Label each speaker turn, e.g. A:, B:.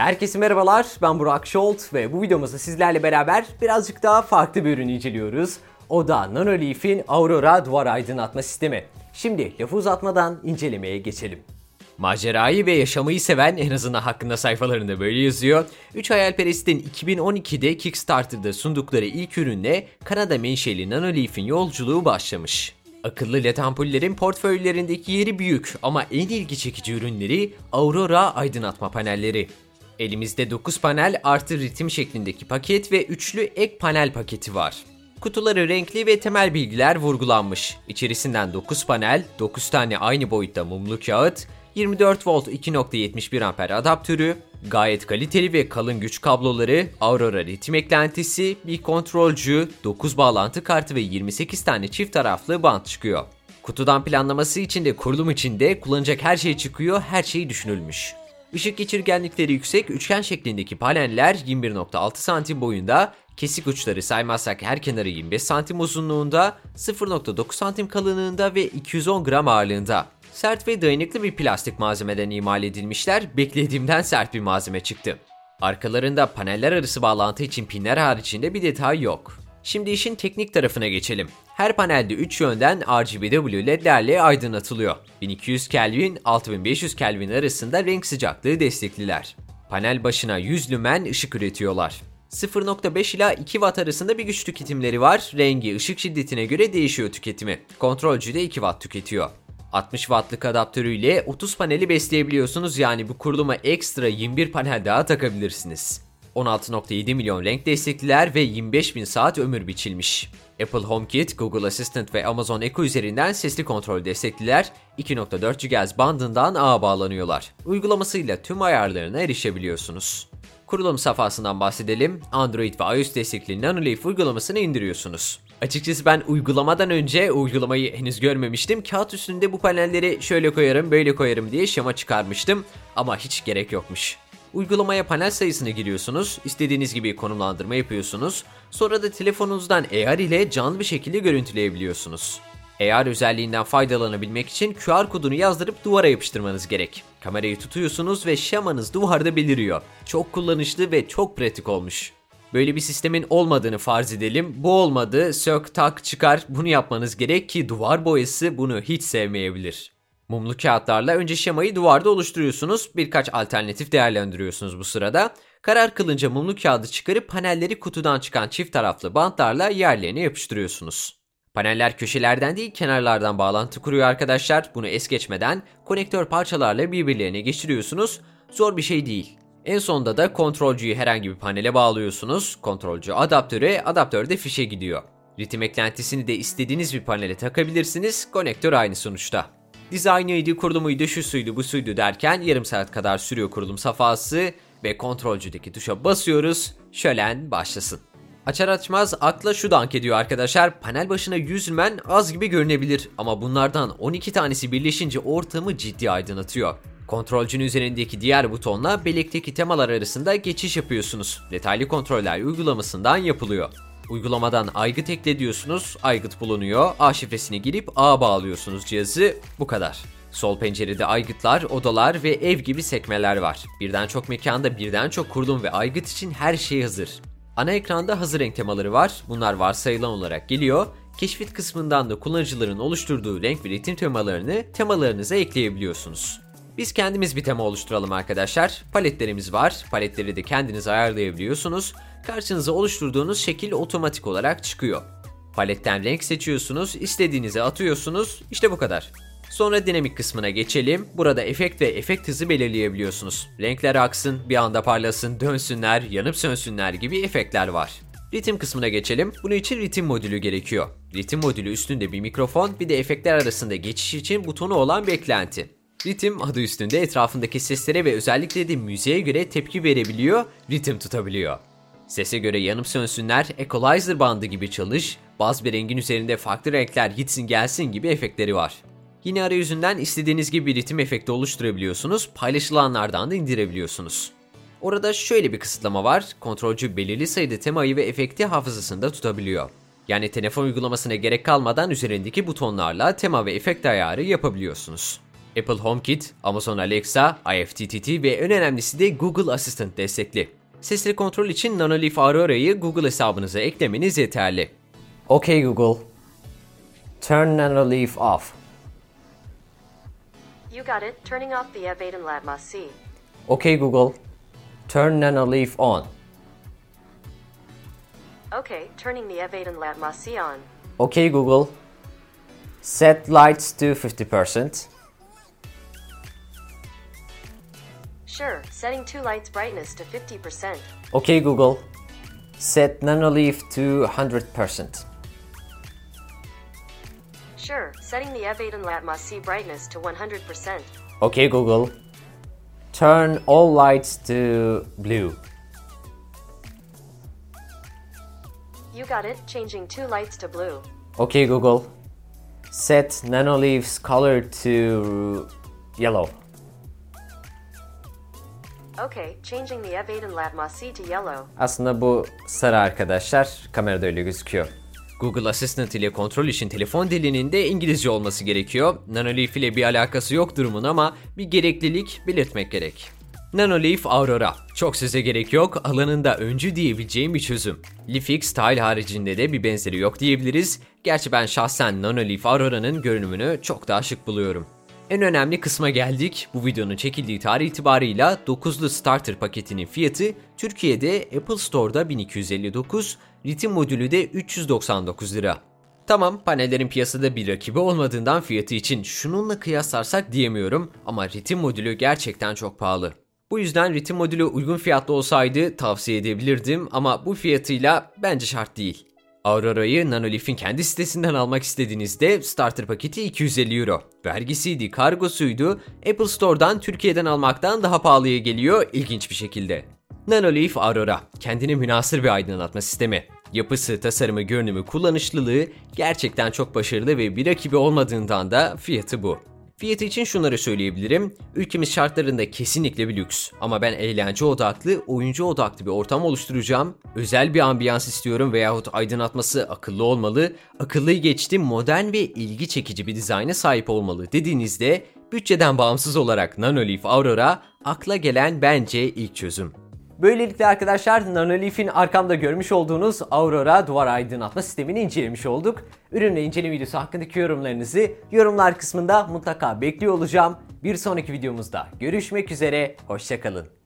A: Herkese merhabalar, ben Burak Şolt ve bu videomuzda sizlerle beraber birazcık daha farklı bir ürünü inceliyoruz. O da Nanoleaf'in Aurora duvar aydınlatma sistemi. Şimdi lafı uzatmadan incelemeye geçelim. Macerayı ve yaşamayı seven, en azından hakkında sayfalarında böyle yazıyor. 3 hayalperestin 2012'de Kickstarter'da sundukları ilk ürünle Kanada menşeli Nanoleaf'in yolculuğu başlamış. Akıllı led ampullerin portföylerindeki yeri büyük ama en ilgi çekici ürünleri Aurora aydınlatma panelleri. Elimizde 9 panel artı ritim şeklindeki paket ve üçlü ek panel paketi var. Kutuları renkli ve temel bilgiler vurgulanmış. İçerisinden 9 panel, 9 tane aynı boyutta mumlu kağıt, 24 volt 2.71 amper adaptörü, gayet kaliteli ve kalın güç kabloları, Aurora ritim eklentisi, bir kontrolcü, 9 bağlantı kartı ve 28 tane çift taraflı bant çıkıyor. Kutudan planlaması için de kurulum için de kullanacak her şey çıkıyor, her şey düşünülmüş. Işık geçirgenlikleri yüksek üçgen şeklindeki paneller 21.6 santim boyunda, kesik uçları saymazsak her kenarı 25 santim uzunluğunda, 0.9 santim kalınlığında ve 210 gram ağırlığında. Sert ve dayanıklı bir plastik malzemeden imal edilmişler, beklediğimden sert bir malzeme çıktı. Arkalarında paneller arası bağlantı için pinler haricinde bir detay yok. Şimdi işin teknik tarafına geçelim. Her panelde 3 yönden RGBW ledlerle aydınlatılıyor. 1200 Kelvin, 6500 Kelvin arasında renk sıcaklığı destekliler. Panel başına 100 lümen ışık üretiyorlar. 0.5 ila 2 watt arasında bir güç tüketimleri var. Rengi, ışık şiddetine göre değişiyor tüketimi. Kontrolcü de 2 watt tüketiyor. 60 wattlık adaptörüyle 30 paneli besleyebiliyorsunuz, yani bu kuruluma ekstra 21 panel daha takabilirsiniz. 16.7 milyon renk destekliler ve 25.000 saat ömür biçilmiş. Apple HomeKit, Google Assistant ve Amazon Echo üzerinden sesli kontrol destekliler 2.4 GHz bandından ağa bağlanıyorlar. Uygulamasıyla tüm ayarlarına erişebiliyorsunuz. Kurulum safhasından bahsedelim. Android ve iOS destekli Nanoleaf uygulamasını indiriyorsunuz. Açıkçası ben uygulamadan önce uygulamayı henüz görmemiştim. Kağıt üstünde bu panelleri şöyle koyarım, böyle koyarım diye şema çıkarmıştım ama hiç gerek yokmuş. Uygulamaya panel sayısını giriyorsunuz, istediğiniz gibi konumlandırma yapıyorsunuz, sonra da telefonunuzdan AR ile canlı bir şekilde görüntüleyebiliyorsunuz. AR özelliğinden faydalanabilmek için QR kodunu yazdırıp duvara yapıştırmanız gerek. Kamerayı tutuyorsunuz ve şemanız duvarda beliriyor. Çok kullanışlı ve çok pratik olmuş. Böyle bir sistemin olmadığını farz edelim. Bu olmadı, sök tak çıkar, bunu yapmanız gerek ki duvar boyası bunu hiç sevmeyebilir. Mumlu kağıtlarla önce şemayı duvarda oluşturuyorsunuz, birkaç alternatif değerlendiriyorsunuz bu sırada. Karar kılınca mumlu kağıdı çıkarıp panelleri kutudan çıkan çift taraflı bantlarla yerlerine yapıştırıyorsunuz. Paneller köşelerden değil kenarlardan bağlantı kuruyor arkadaşlar. Bunu es geçmeden konektör parçalarla birbirlerine geçiriyorsunuz. Zor bir şey değil. En sonunda da kontrolcüyü herhangi bir panele bağlıyorsunuz. Kontrolcü adaptöre, adaptör de fişe gidiyor. Ritim eklentisini de istediğiniz bir panele takabilirsiniz. Konektör aynı sonuçta. Dizaynıydı, kurulumuydu, şu suydu, bu suydu derken yarım saat kadar sürüyor kurulum safhası ve kontrolcüdeki tuşa basıyoruz. Şölen başlasın. Açar açmaz akla şu dank ediyor arkadaşlar. Panel başına 100 lümen az gibi görünebilir ama bunlardan 12 tanesi birleşince ortamı ciddi aydınlatıyor. Kontrolcünün üzerindeki diğer butonla bellekteki temalar arasında geçiş yapıyorsunuz. Detaylı kontroller uygulamasından yapılıyor. Uygulamadan aygıt ekle diyorsunuz, aygıt bulunuyor, ağ şifresini girip ağa bağlıyorsunuz cihazı, bu kadar. Sol pencerede aygıtlar, odalar ve ev gibi sekmeler var. Birden çok mekanda birden çok kurulum ve aygıt için her şey hazır. Ana ekranda hazır renk temaları var, bunlar varsayılan olarak geliyor. Keşfet kısmından da kullanıcıların oluşturduğu renk ve ritim temalarını temalarınıza ekleyebiliyorsunuz. Biz kendimiz bir tema oluşturalım arkadaşlar. Paletlerimiz var. Paletleri de kendiniz ayarlayabiliyorsunuz. Karşınıza oluşturduğunuz şekil otomatik olarak çıkıyor. Paletten renk seçiyorsunuz, istediğinize atıyorsunuz. İşte bu kadar. Sonra dinamik kısmına geçelim. Burada efekt ve efekt hızı belirleyebiliyorsunuz. Renkler aksın, bir anda parlasın, dönsünler, yanıp sönsünler gibi efektler var. Ritim kısmına geçelim. Bunun için ritim modülü gerekiyor. Ritim modülü üstünde bir mikrofon, bir de efektler arasında geçiş için butonu olan bir eklenti. Ritim adı üstünde etrafındaki seslere ve özellikle de müziğe göre tepki verebiliyor, ritim tutabiliyor. Sese göre yanıp sönsünler, equalizer bandı gibi çalış, baz bir rengin üzerinde farklı renkler gitsin gelsin gibi efektleri var. Yine arayüzünden istediğiniz gibi bir ritim efekti oluşturabiliyorsunuz, paylaşılanlardan da indirebiliyorsunuz. Orada şöyle bir kısıtlama var, kontrolcü belirli sayıda temayı ve efekti hafızasında tutabiliyor. Yani telefon uygulamasına gerek kalmadan üzerindeki butonlarla tema ve efekt ayarı yapabiliyorsunuz. Apple HomeKit, Amazon Alexa, IFTTT ve en önemlisi de Google Assistant destekli. Sesli kontrol için Nanoleaf Aurora'yı Google hesabınıza eklemeniz yeterli. OK Google, turn Nanoleaf off.
B: You got it. Turning off the Avaden Latma C.
A: OK Google, turn Nanoleaf on.
B: Okay, turning the Avaden Latma C on.
A: OK Google, set lights to 50%.
B: Sure, setting two lights brightness to 50%.
A: OK Google, set Nanoleaf to 100%.
B: Sure, setting the Avaden Latma C brightness to 100%.
A: OK Google, turn all lights to blue.
B: You got it. Changing two lights to blue.
A: OK Google, set Nanoleaf's color to yellow.
B: Okay, changing the Avaden Latma C to yellow.
A: Aslında bu sarı arkadaşlar, kamerada öyle gözüküyor. Google Assistant ile kontrol için telefon dilinin de İngilizce olması gerekiyor. Nanoleaf ile bir alakası yok durumun ama bir gereklilik belirtmek gerek. Nanoleaf Aurora. Çok söze gerek yok, alanında öncü diyebileceğim bir çözüm. Leafix Style haricinde de bir benzeri yok diyebiliriz. Gerçi ben şahsen Nanoleaf Aurora'nın görünümünü çok daha şık buluyorum. En önemli kısma geldik. Bu videonun çekildiği tarih itibarıyla 9'lu starter paketinin fiyatı Türkiye'de Apple Store'da 1259, ritim modülü de 399 lira. Tamam, panellerin piyasada bir rakibi olmadığından fiyatı için şununla kıyaslarsak diyemiyorum ama ritim modülü gerçekten çok pahalı. Bu yüzden ritim modülü uygun fiyatlı olsaydı tavsiye edebilirdim ama bu fiyatıyla bence şart değil. Aurora'yı Nanoleaf'in kendi sitesinden almak istediğinizde starter paketi 250 euro. Vergisiydi, kargosuydu, Apple Store'dan Türkiye'den almaktan daha pahalıya geliyor ilginç bir şekilde. Nanoleaf Aurora, kendine münhasır bir aydınlatma sistemi. Yapısı, tasarımı, görünümü, kullanışlılığı gerçekten çok başarılı ve bir rakibi olmadığından da fiyatı bu. Fiyatı için şunları söyleyebilirim. Ülkemiz şartlarında kesinlikle bir lüks. Ama ben eğlence odaklı, oyuncu odaklı bir ortam oluşturacağım. Özel bir ambiyans istiyorum veyahut aydınlatması akıllı olmalı. Akıllıyı geçtim, modern ve ilgi çekici bir dizayna sahip olmalı dediğinizde bütçeden bağımsız olarak Nanoleaf Aurora akla gelen bence ilk çözüm. Böylelikle arkadaşlar Nanoleaf'in arkamda görmüş olduğunuz Aurora duvar aydınlatma sistemini incelemiş olduk. Ürün ve inceleme videosu hakkındaki yorumlarınızı yorumlar kısmında mutlaka bekliyor olacağım. Bir sonraki videomuzda görüşmek üzere, hoşça kalın.